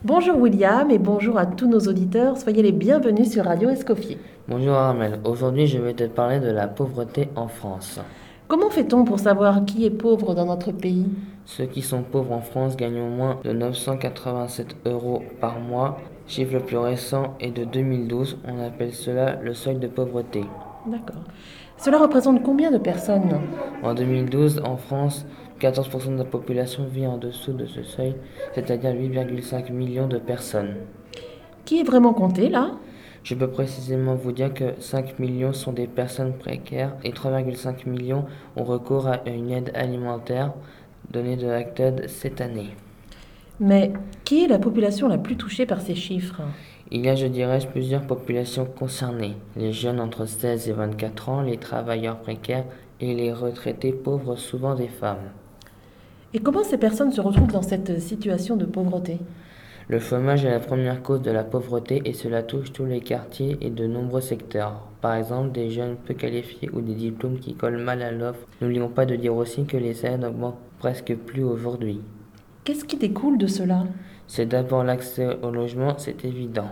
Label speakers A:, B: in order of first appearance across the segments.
A: Bonjour William et bonjour à tous nos auditeurs, soyez les bienvenus sur Radio Escoffier.
B: Bonjour Armel, aujourd'hui je vais te parler de la pauvreté en France.
A: Comment fait-on pour savoir qui est pauvre dans notre pays?
B: Ceux qui sont pauvres en France gagnent moins de 987 euros par mois. Chiffre le plus récent est de 2012, on appelle cela le seuil de pauvreté.
A: D'accord. Cela représente combien de personnes?
B: En 2012, en France, 14% de la population vit en dessous de ce seuil, c'est-à-dire 8,5 millions de personnes.
A: Qui est vraiment compté là?
B: Je peux précisément vous dire que 5 millions sont des personnes précaires et 3,5 millions ont recours à une aide alimentaire, donnée de l'ACTED cette année.
A: Mais qui est la population la plus touchée par ces chiffres?
B: Il y a, je dirais, plusieurs populations concernées. Les jeunes entre 16 et 24 ans, les travailleurs précaires et les retraités pauvres, souvent des femmes.
A: Et comment ces personnes se retrouvent dans cette situation de pauvreté?
B: Le chômage est la première cause de la pauvreté et cela touche tous les quartiers et de nombreux secteurs. Par exemple, des jeunes peu qualifiés ou des diplômes qui collent mal à l'offre. N'oublions pas de dire aussi que les salaires n'augmentent presque plus aujourd'hui.
A: Qu'est-ce qui découle de cela?
B: C'est d'abord l'accès au logement, c'est évident.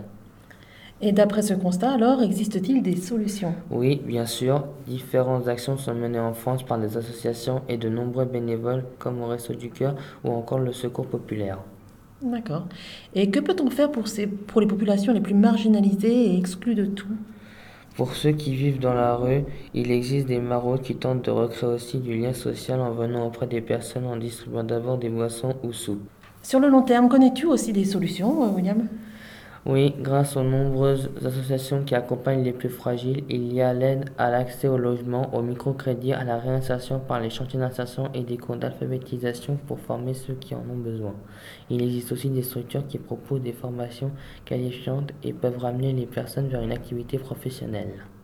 A: Et d'après ce constat, alors, existe-t-il des solutions?
B: Oui, bien sûr, différentes actions sont menées en France par des associations et de nombreux bénévoles comme au Resto du Cœur ou encore le Secours populaire.
A: D'accord. Et que peut-on faire pour les populations les plus marginalisées et exclues de tout?
B: Pour ceux qui vivent dans la rue, il existe des maraudes qui tentent de recréer aussi du lien social en venant auprès des personnes en distribuant d'abord des boissons ou soupes.
A: Sur le long terme, connais-tu aussi des solutions, William?
B: Oui, grâce aux nombreuses associations qui accompagnent les plus fragiles, il y a l'aide à l'accès au logement, au microcrédit, à la réinsertion par les chantiers d'insertion et des cours d'alphabétisation pour former ceux qui en ont besoin. Il existe aussi des structures qui proposent des formations qualifiantes et peuvent ramener les personnes vers une activité professionnelle.